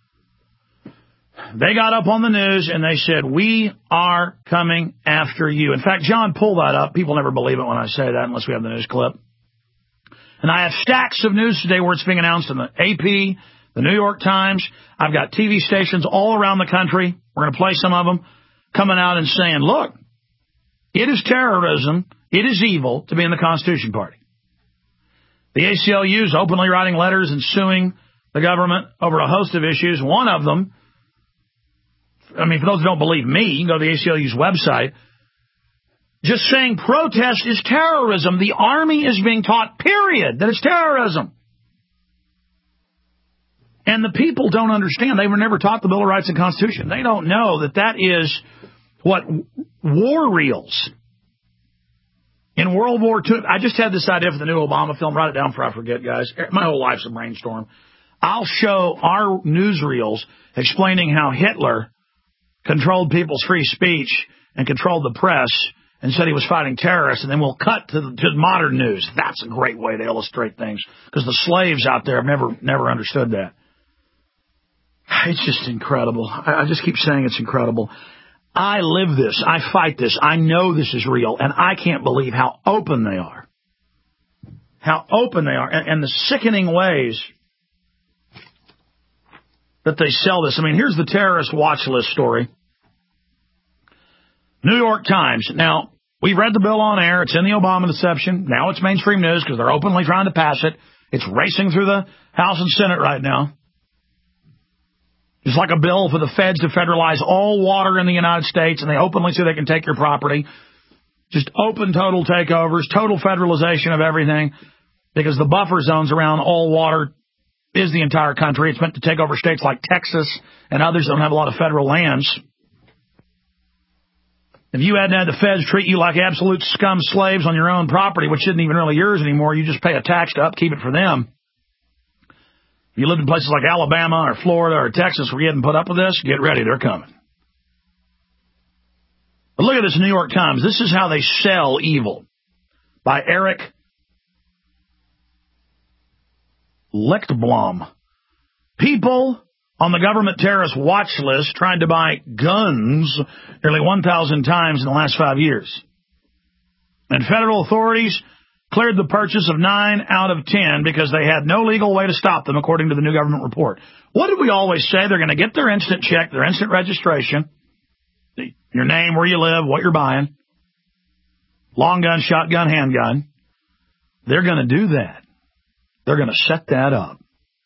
They got up on the news and they said, we are coming after you. In fact, John, pull that up. People never believe it when I say that unless we have the news clip. And I have stacks of news today where it's being announced in the A P, the New York Times. I've got T V stations all around the country. We're going to play some of them coming out and saying, look, it is terrorism, it is evil to be in the Constitution Party. The A C L U is openly writing letters and suing the government over a host of issues. One of them, I mean, for those who don't believe me, you can go to the A C L U's website. Just saying protest is terrorism. The Army is being taught, period, that it's terrorism. And the people don't understand. They were never taught the Bill of Rights and Constitution. They don't know that that is what war reels. In World War Two, I just had this idea for the new Obama film. Write it down before I forget, guys. My whole life's a brainstorm. I'll show our newsreels explaining how Hitler controlled people's free speech and controlled the press and said he was fighting terrorists, and then we'll cut to, the, to modern news. That's a great way to illustrate things, because the slaves out there have never never understood that. It's just incredible. I, I just keep saying it's incredible. I live this. I fight this. I know this is real, and I can't believe how open they are. How open they are, and, and the sickening ways that they sell this. I mean, here's the terrorist watch list story. New York Times. Now, we read the bill on air. It's in the Obama deception. Now it's mainstream news because they're openly trying to pass it. It's racing through the House and Senate right now. It's like a bill for the feds to federalize all water in the United States, and they openly say they can take your property. Just open total takeovers, total federalization of everything, because the buffer zones around all water is the entire country. It's meant to take over states like Texas and others that don't have a lot of federal lands. If you hadn't had the feds treat you like absolute scum slaves on your own property, which isn't even really yours anymore, you just pay a tax to upkeep it for them. If you lived in places like Alabama or Florida or Texas where you hadn't put up with this, get ready, they're coming. But look at this New York Times. This is how they sell evil. By Eric Lichtblom. People on the government terrorist watch list tried to buy guns nearly one thousand times in the last five years. And federal authorities cleared the purchase of nine out of ten because they had no legal way to stop them, according to the new government report. What did we always say? They're going to get their instant check, their instant registration, your name, where you live, what you're buying, long gun, shotgun, handgun. They're going to do that. They're going to set that up.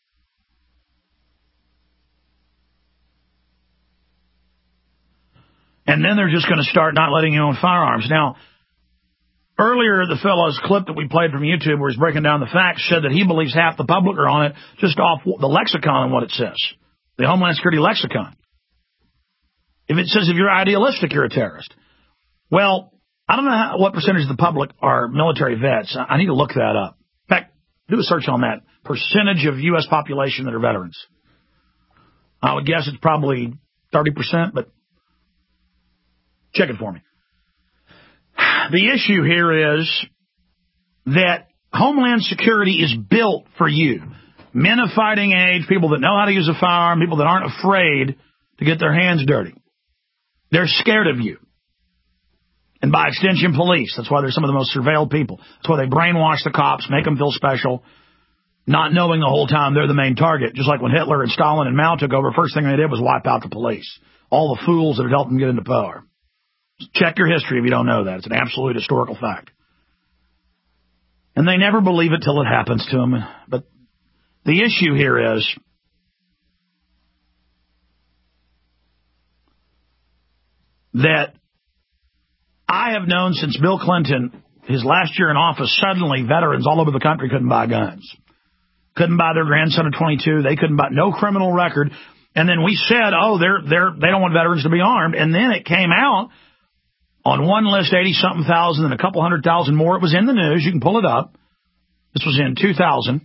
And then they're just going to start not letting you own firearms. Now, earlier, the fellow's clip that we played from YouTube where he's breaking down the facts said that he believes half the public are on it just off the lexicon and what it says, the Homeland Security lexicon. If it says if you're idealistic, you're a terrorist. Well, I don't know how, what percentage of the public are military vets. I need to look that up. In fact, do a search on that. Percentage of U S population that are veterans. I would guess it's probably thirty percent, but check it for me. The issue here is that Homeland Security is built for you. Men of fighting age, people that know how to use a firearm, people that aren't afraid to get their hands dirty. They're scared of you. And by extension, police. That's why they're some of the most surveilled people. That's why they brainwash the cops, make them feel special, not knowing the whole time they're the main target. Just like when Hitler and Stalin and Mao took over, first thing they did was wipe out the police. All the fools that had helped them get into power. Check your history if you don't know that. It's an absolute historical fact. And they never believe it till it happens to them. But the issue here is that I have known since Bill Clinton, his last year in office, suddenly veterans all over the country couldn't buy guns. Couldn't buy their grandson at twenty-two. They couldn't buy, no criminal record. And then we said, oh, they're, they're, they don't want veterans to be armed. And then it came out on one list, eighty-something thousand and a couple hundred thousand more. It was in the news. You can pull it up. This was in two thousand.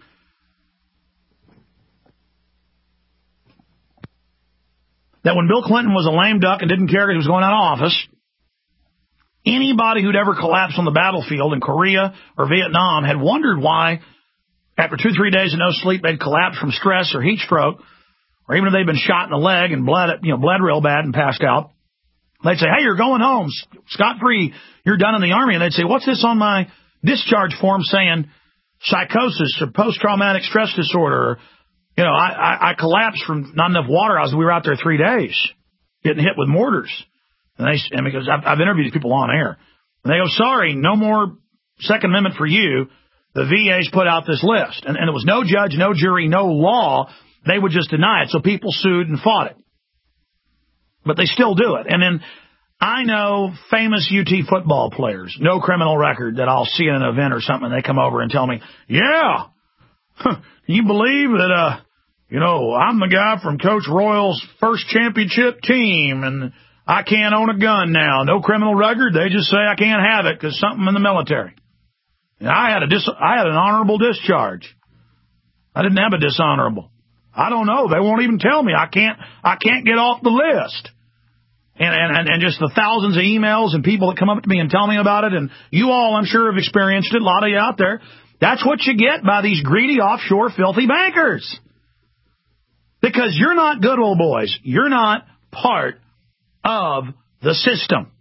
That when Bill Clinton was a lame duck and didn't care because he was going out of office, anybody who'd ever collapsed on the battlefield in Korea or Vietnam had wondered why, after two, three days of no sleep, they'd collapsed from stress or heat stroke, or even if they'd been shot in the leg and bled, you know, bled real bad and passed out. They'd say, hey, you're going home, scot-free, you're done in the Army. And they'd say, what's this on my discharge form saying psychosis or post-traumatic stress disorder? Or, you know, I, I, I collapsed from not enough water. I was, we were out there three days getting hit with mortars. And they, and because I've, I've interviewed these people on air. And they go, sorry, no more Second Amendment for you. the V A's put out this list. And, and there was no judge, no jury, no law. They would just deny it. So people sued and fought it. But they still do it. And then I know famous U T football players, no criminal record, that I'll see at an event or something, and they come over and tell me, yeah, huh, can you believe that, uh, you know, I'm the guy from Coach Royal's first championship team, and I can't own a gun now. No criminal record. They just say I can't have it because something in the military. And I had a dis- I had an honorable discharge. I didn't have a dishonorable. I don't know. They won't even tell me. I can't. I can't get off the list. And and and just the thousands of emails and people that come up to me and tell me about it, and you all, I'm sure, have experienced it. A lot of you out there. That's what you get by these greedy, offshore, filthy bankers. Because you're not good old boys. You're not part of the system.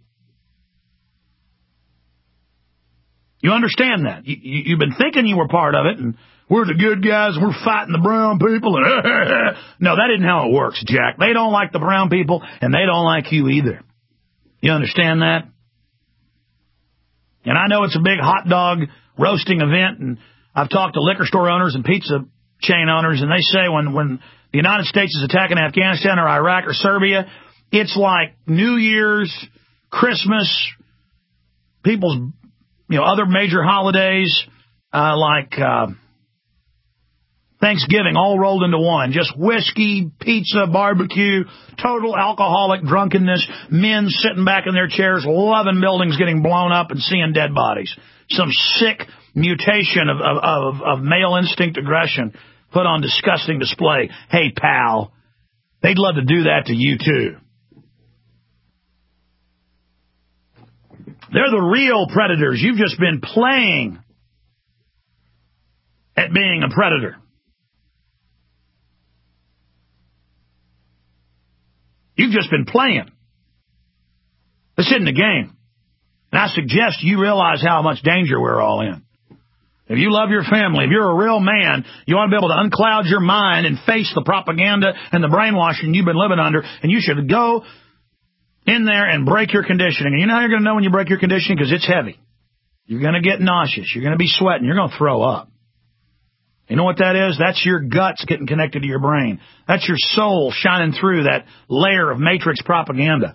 You understand that? You, you, you've been thinking you were part of it, and we're the good guys, we're fighting the brown people. And no, that isn't how it works, Jack. They don't like the brown people, and they don't like you either. You understand that? And I know it's a big hot dog roasting event, and I've talked to liquor store owners and pizza chain owners, and they say when, when the United States is attacking Afghanistan or Iraq or Serbia, it's like New Year's, Christmas, people's, you know, other major holidays, uh, like uh, Thanksgiving, all rolled into one. Just whiskey, pizza, barbecue, total alcoholic drunkenness, men sitting back in their chairs, loving buildings getting blown up and seeing dead bodies. Some sick mutation of, of, of, of male instinct aggression put on disgusting display. Hey, pal, they'd love to do that to you, too. They're the real predators. You've just been playing at being a predator. You've just been playing. This isn't a game. And I suggest you realize how much danger we're all in. If you love your family, if you're a real man, you want to be able to uncloud your mind and face the propaganda and the brainwashing you've been living under, and you should go in there and break your conditioning. And you know how you're going to know when you break your conditioning? Because it's heavy. You're going to get nauseous. You're going to be sweating. You're going to throw up. You know what that is? That's your guts getting connected to your brain. That's your soul shining through that layer of matrix propaganda.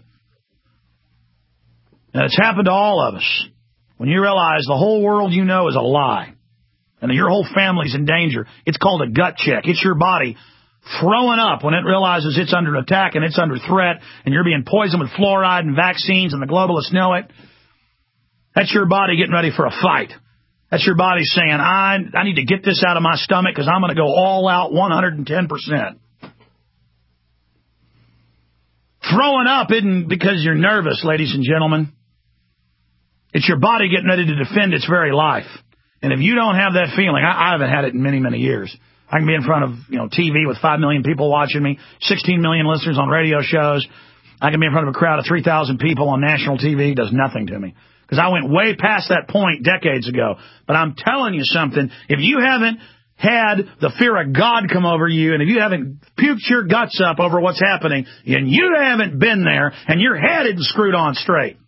And it's happened to all of us. When you realize the whole world you know is a lie, and your whole family's in danger, it's called a gut check. It's your body throwing up when it realizes it's under attack and it's under threat, and you're being poisoned with fluoride and vaccines, and the globalists know it. That's your body getting ready for a fight. That's your body saying, I, I need to get this out of my stomach because I'm going to go all out one hundred ten percent. Throwing up isn't because you're nervous, ladies and gentlemen. It's your body getting ready to defend its very life. And if you don't have that feeling, I, I haven't had it in many, many years. I can be in front of, you know, T V with five million people watching me, sixteen million listeners on radio shows. I can be in front of a crowd of three thousand people on national T V. It does nothing to me. Because I went way past that point decades ago. But I'm telling you something, if you haven't had the fear of God come over you, and if you haven't puked your guts up over what's happening, and you haven't been there, and you're headed and screwed on straight.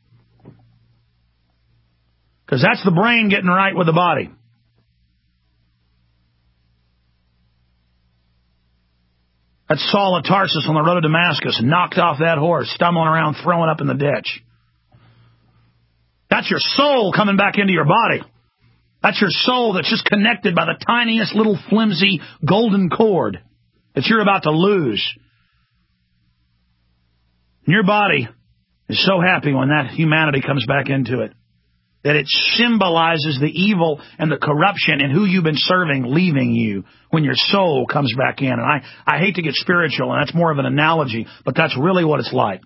Because that's the brain getting right with the body. That's Saul of Tarsus on the road to Damascus, knocked off that horse, stumbling around, throwing up in the ditch. That's your soul coming back into your body. That's your soul that's just connected by the tiniest little flimsy golden cord that you're about to lose. And your body is so happy when that humanity comes back into it, that it symbolizes the evil and the corruption and who you've been serving leaving you when your soul comes back in. And I, I hate to get spiritual, and that's more of an analogy, but that's really what it's like.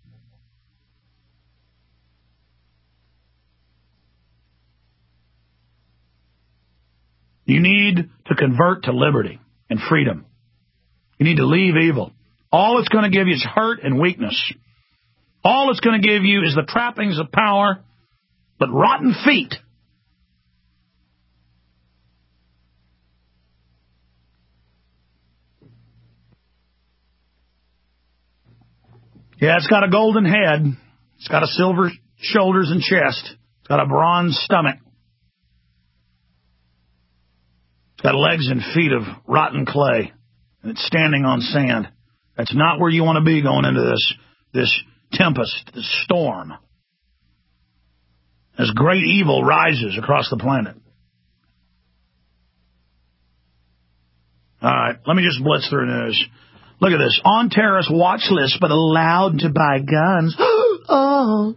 You need to convert to liberty and freedom. You need to leave evil. All it's going to give you is hurt and weakness. All it's going to give you is the trappings of power, but rotten feet. Yeah, it's got a golden head. It's got a silver shoulders and chest. It's got a bronze stomach. got legs and feet of rotten clay, and it's standing on sand. That's not where you want to be going into this, this tempest, this storm. As great evil rises across the planet. All right, let me just blitz through news. Look at this. On terrorist watch list, but allowed to buy guns. Oh.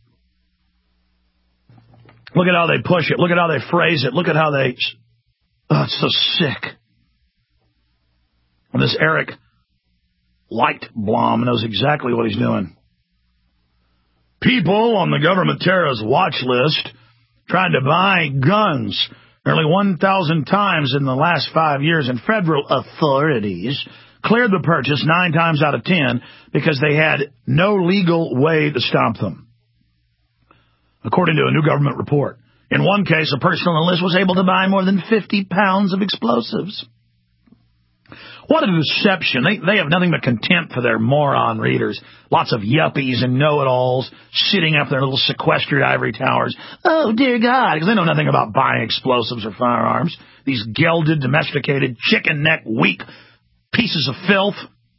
Look at how they push it. Look at how they phrase it. Look at how they... Oh, it's so sick. And this Eric Lightblom knows exactly what he's doing. People on the government terrorist watch list tried to buy guns nearly one thousand times in the last five years, and federal authorities cleared the purchase nine times out of ten because they had no legal way to stop them, according to a new government report. In one case, a person on the list was able to buy more than fifty pounds of explosives. What a deception. They, they have nothing but contempt for their moron readers. Lots of yuppies and know-it-alls sitting up in their little sequestered ivory towers. Oh, dear God, because they know nothing about buying explosives or firearms. These gelded, domesticated, chicken-neck, weak pieces of filth.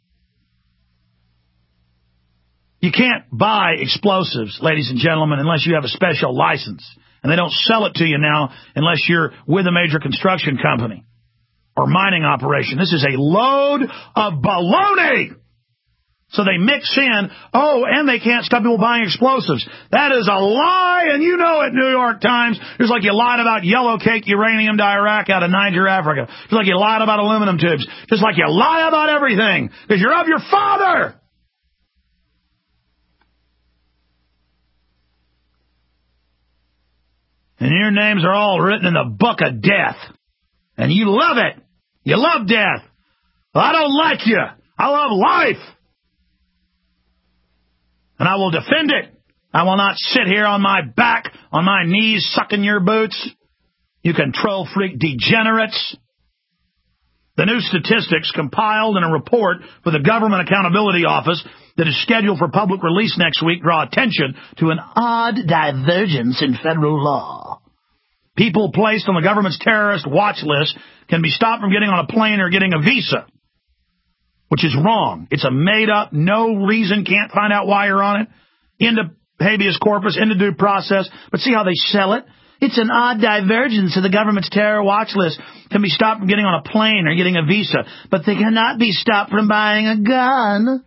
You can't buy explosives, ladies and gentlemen, unless you have a special license. And they don't sell it to you now unless you're with a major construction company or mining operation. This is a load of baloney. So they mix in, oh, and they can't stop people buying explosives. That is a lie, and you know it, New York Times. Just like you lied about yellow cake uranium to Iraq out of Niger, Africa. Just like you lied about aluminum tubes. Just like you lie about everything, because you're of your father. And your names are all written in the book of death. And you love it. You love death. Well, I don't like you. I love life. And I will defend it. I will not sit here on my back, on my knees, sucking your boots. You control freak degenerates. The new statistics compiled in a report for the Government Accountability Office that is scheduled for public release next week draw attention to an odd divergence in federal law. People placed on the government's terrorist watch list can be stopped from getting on a plane or getting a visa, which is wrong. It's a made-up, no reason, can't find out why you're on it, into habeas corpus, into due process. But see how they sell it? It's an odd divergence of the government's terror watch list. Can be stopped from getting on a plane or getting a visa, but they cannot be stopped from buying a gun.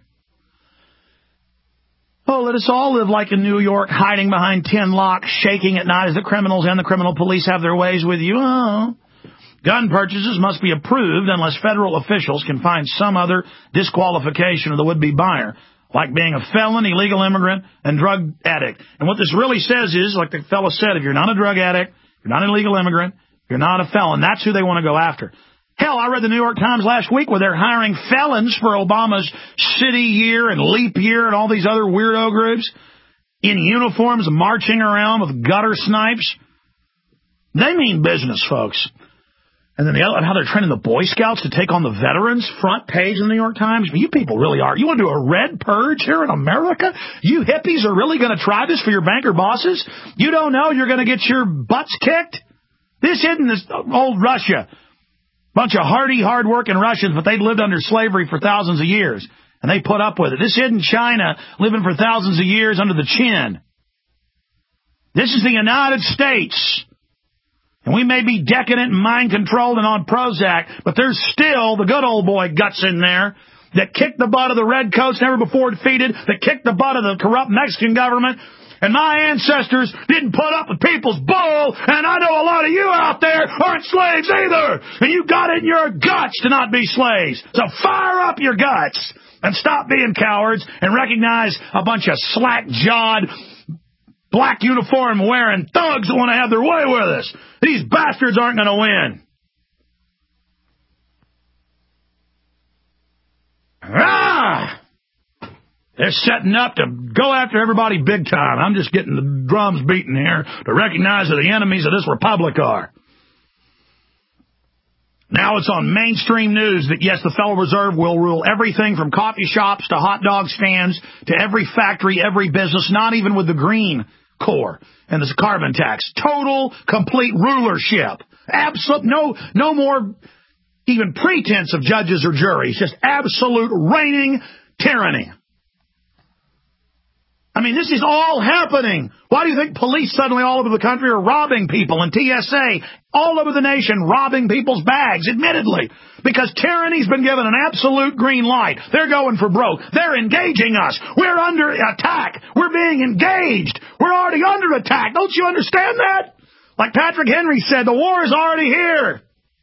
Oh, let us all live like in New York, hiding behind tin locks, shaking at night as the criminals and the criminal police have their ways with you. Oh. Gun purchases must be approved unless federal officials can find some other disqualification of the would-be buyer, like being a felon, illegal immigrant, and drug addict. And what this really says is, like the fellow said, if you're not a drug addict, you're not an illegal immigrant, you're not a felon, that's who they want to go after. Hell, I read the New York Times last week where they're hiring felons for Obama's city year and leap year and all these other weirdo groups in uniforms marching around with gutter snipes. They mean business, folks. And then the other, how they're training the Boy Scouts to take on the veterans, front page in the New York Times. You people really are. You want to do a red purge here in America? You hippies are really going to try this for your banker bosses? You don't know you're going to get your butts kicked? This isn't this old Russia. Bunch of hardy, hard-working Russians, but they'd lived under slavery for thousands of years, and they put up with it. This isn't China living for thousands of years under the chin. This is the United States. And we may be decadent and mind-controlled and on Prozac, but there's still the good old boy guts in there that kicked the butt of the redcoats never before defeated, that kicked the butt of the corrupt Mexican government. And my ancestors didn't put up with people's bull, and I know a lot of you out there aren't slaves either. And you got it in your guts to not be slaves. So fire up your guts and stop being cowards and recognize a bunch of slack-jawed, black uniform-wearing thugs that want to have their way with us. These bastards aren't going to win. Ah! They're setting up to go after everybody big time. I'm just getting the drums beating here to recognize who the enemies of this republic are. Now it's on mainstream news that, yes, the Federal Reserve will rule everything from coffee shops to hot dog stands to every factory, every business, not even with the Green Corps and this carbon tax. Total, complete rulership Absolute, no, no more even pretense of judges or juries. Just absolute reigning tyranny. I mean, this is all happening. Why do you think police suddenly all over the country are robbing people, and T S A all over the nation robbing people's bags, admittedly? Because tyranny's been given an absolute green light. They're going for broke. They're engaging us. We're under attack. We're being engaged. We're already under attack. Don't you understand that? Like Patrick Henry said, the war is already here.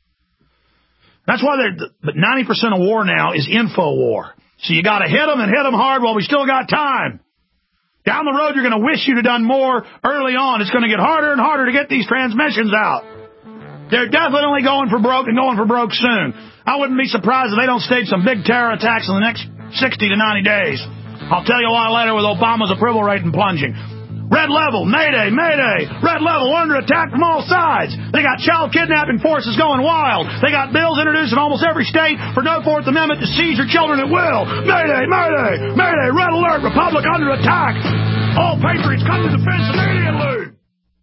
That's why they're, but ninety percent of war now is info war. So you got to hit them and hit them hard while we still got time. Down the road, you're going to wish you'd have done more early on. It's going to get harder and harder to get these transmissions out. They're definitely going for broke and going for broke soon. I wouldn't be surprised if they don't stage some big terror attacks in the next sixty to ninety days. I'll tell you why later with Obama's approval rating plunging. Red level, mayday, mayday. Red level, we're under attack from all sides. They got child kidnapping forces going wild. They got bills introduced in almost every state for no Fourth Amendment to seize your children at will. Mayday, mayday, mayday, red alert, Republic under attack. All patriots come to defense immediately.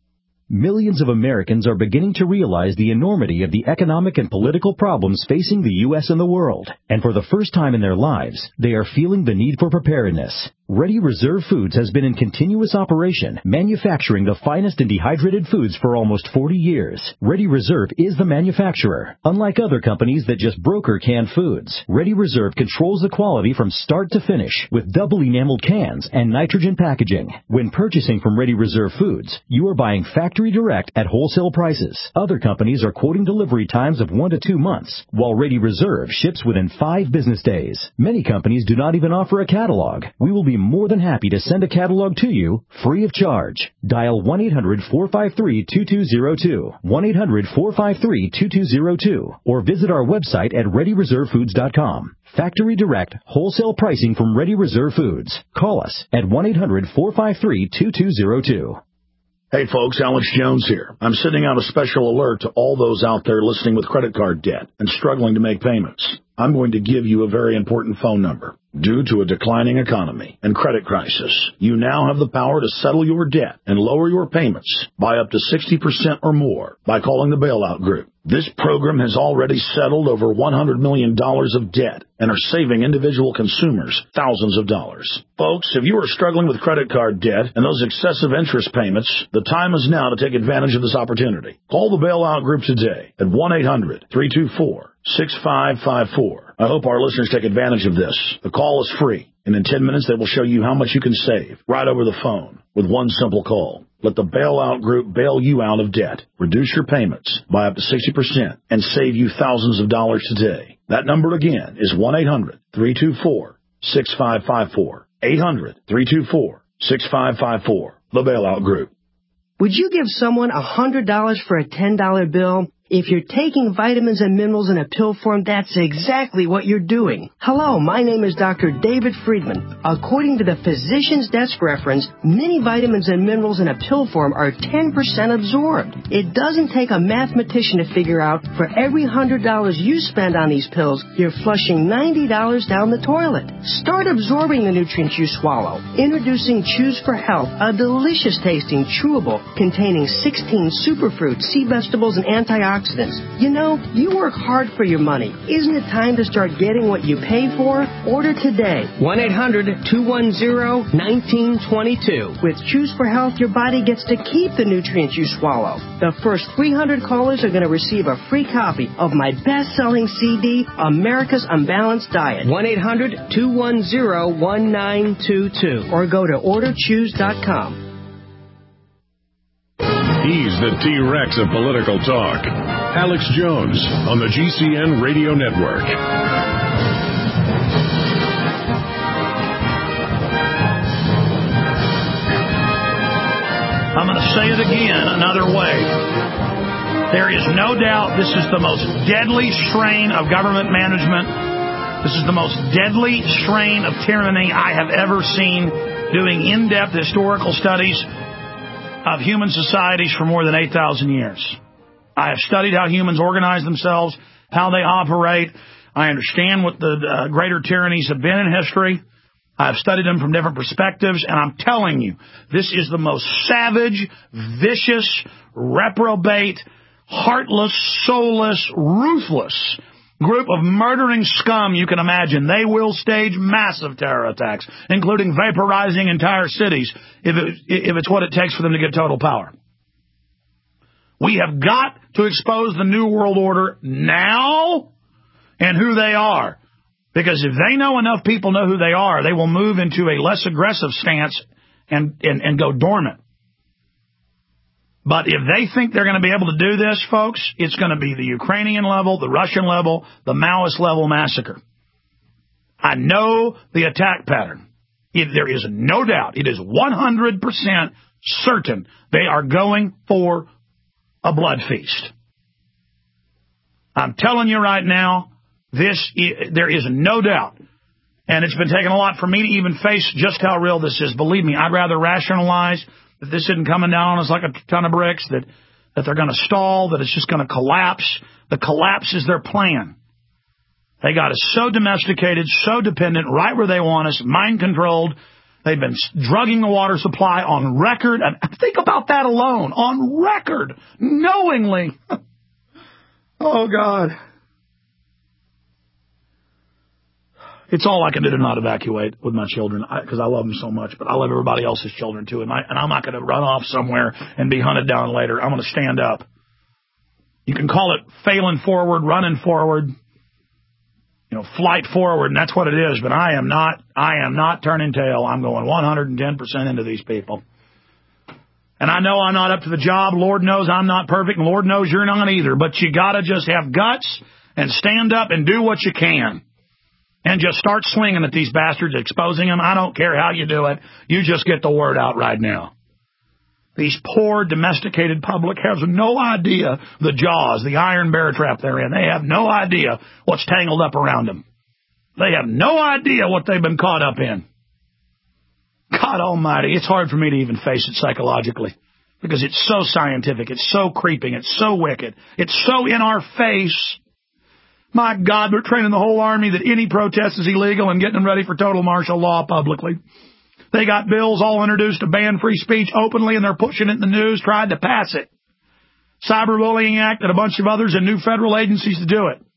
Millions of Americans are beginning to realize the enormity of the economic and political problems facing the U S and the world. And for the first time in their lives, they are feeling the need for preparedness. Ready Reserve Foods has been in continuous operation, manufacturing the finest and dehydrated foods for almost forty years. Ready Reserve is the manufacturer. Unlike other companies that just broker canned foods, Ready Reserve controls the quality from start to finish with double enameled cans and nitrogen packaging. When purchasing from Ready Reserve Foods, you are buying factory direct at wholesale prices. Other companies are quoting delivery times of one to two months, while Ready Reserve ships within five business days. Many companies do not even offer a catalog. We will be more than happy to send a catalog to you free of charge. Dial one eight hundred four five three two two zero two, one eight hundred four five three two two zero two, or visit our website at ready reserve foods dot com. Factory direct, wholesale pricing from Ready Reserve Foods. Call us at one eight hundred four five three two two zero two. Hey folks, Alex Jones here. I'm sending out a special alert to all those out there listening with credit card debt and struggling to make payments. I'm going to give you a very important phone number. Due to a declining economy and credit crisis, you now have the power to settle your debt and lower your payments by up to sixty percent or more by calling the Bailout Group. This program has already settled over one hundred million dollars of debt and are saving individual consumers thousands of dollars. Folks, if you are struggling with credit card debt and those excessive interest payments, the time is now to take advantage of this opportunity. Call the Bailout Group today at one eight hundred three two four six five five four. I hope our listeners take advantage of this. The call is free, and in ten minutes they will show you how much you can save right over the phone with one simple call. Let the Bailout Group bail you out of debt, reduce your payments by up to sixty percent, and save you thousands of dollars today. That number again is one eight hundred three two four six five five four. eight hundred three two four six five five four. The Bailout Group. Would you give someone one hundred dollars for a ten dollar bill? If you're taking vitamins and minerals in a pill form, that's exactly what you're doing. Hello, my name is Doctor David Friedman. According to the Physician's Desk reference, many vitamins and minerals in a pill form are ten percent absorbed. It doesn't take a mathematician to figure out for every one hundred dollars you spend on these pills, you're flushing ninety dollars down the toilet. Start absorbing the nutrients you swallow. Introducing Choose for Health, a delicious tasting chewable containing sixteen superfruits, sea vegetables, and antioxidants. You know, you work hard for your money. Isn't it time to start getting what you pay for? Order today. one eight hundred two one zero one nine two two. With Choose for Health, your body gets to keep the nutrients you swallow. The first three hundred callers are going to receive a free copy of my best-selling C D, America's Unbalanced Diet. one eight hundred two one zero one nine two two. Or go to order choose dot com. He's the T-Rex of political talk. Alex Jones on the G C N Radio Network. I'm going to say it again another way. There is no doubt this is the most deadly strain of government management. This is the most deadly strain of tyranny I have ever seen, doing in-depth historical studies of human societies for more than eight thousand years. I have studied how humans organize themselves, how they operate. I understand what the uh, greater tyrannies have been in history. I have studied them from different perspectives, and I'm telling you, this is the most savage, vicious, reprobate, heartless, soulless, ruthless group of murdering scum you can imagine. They will stage massive terror attacks, including vaporizing entire cities, if, it, if it's what it takes for them to get total power. We have got to expose the New World Order now and who they are. Because if they know enough people know who they are, they will move into a less aggressive stance and, and, and go dormant. But if they think they're going to be able to do this, folks, it's going to be the Ukrainian level, the Russian level, the Maoist level massacre. I know the attack pattern. It, there is no doubt. It is one hundred percent certain they are going for a blood feast. I'm telling you right now, this there is no doubt. And it's been taking a lot for me to even face just how real this is. Believe me, I'd rather rationalize that this isn't coming down on us like a ton of bricks, that, that they're going to stall, that it's just going to collapse. The collapse is their plan. They got us so domesticated, so dependent, right where they want us, mind-controlled. They've been drugging the water supply on record. And think about that alone, on record, knowingly. Oh, God. It's all I can do to not evacuate with my children, because I, I love them so much, but I love everybody else's children, too. And, I, and I'm not going to run off somewhere and be hunted down later. I'm going to stand up. You can call it failing forward, running forward, you know, flight forward, and that's what it is. But I am not, I am not turning tail. I'm going one hundred ten percent into these people. And I know I'm not up to the job. Lord knows I'm not perfect, and Lord knows you're not either. But you got to just have guts and stand up and do what you can. And just start swinging at these bastards, exposing them. I don't care how you do it. You just get the word out right now. These poor, domesticated public has no idea the jaws, the iron bear trap they're in. They have no idea what's tangled up around them. They have no idea what they've been caught up in. God almighty, it's hard for me to even face it psychologically. Because it's so scientific. It's so creeping. It's so wicked. It's so in our face. My God, they're training the whole army that any protest is illegal and getting them ready for total martial law publicly. They got bills all introduced to ban free speech openly, and they're pushing it in the news, trying to pass it. Cyberbullying Act and a bunch of others and new federal agencies to do it.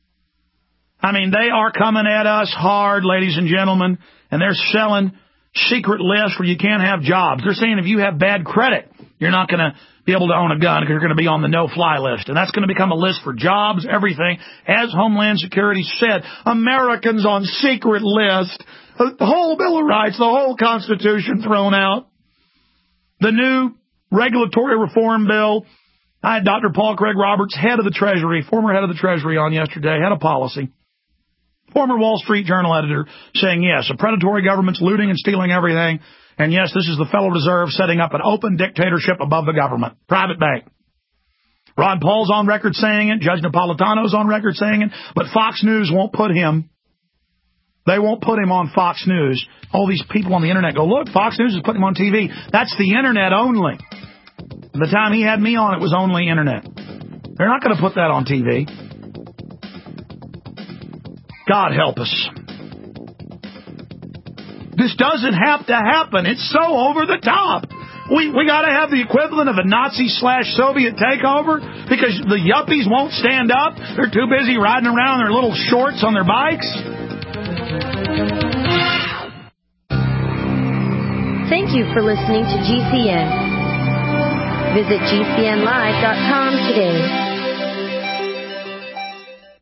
I mean, they are coming at us hard, ladies and gentlemen, and they're selling secret lists where you can't have jobs. They're saying if you have bad credit, you're not going to be able to own a gun because you're going to be on the no-fly list. And that's going to become a list for jobs, everything. As Homeland Security said, Americans on secret list. The whole Bill of Rights, the whole Constitution thrown out. The new regulatory reform bill. I had Doctor Paul Craig Roberts, head of the Treasury, former head of the Treasury on yesterday, head of policy. Former Wall Street Journal editor saying, yes, a predatory government's looting and stealing everything. And yes, this is the Federal Reserve setting up an open dictatorship above the government. Private bank. Ron Paul's on record saying it. Judge Napolitano's on record saying it. But Fox News won't put him. They won't put him on Fox News. All these people on the Internet go, look, Fox News is putting him on T V. That's the Internet only. The time he had me on, it was only Internet. They're not going to put that on T V. God help us. This doesn't have to happen. It's so over the top. We we got to have the equivalent of a Nazi slash Soviet takeover because the yuppies won't stand up. They're too busy riding around in their little shorts on their bikes. Thank you for listening to G C N. Visit G C N live dot com today.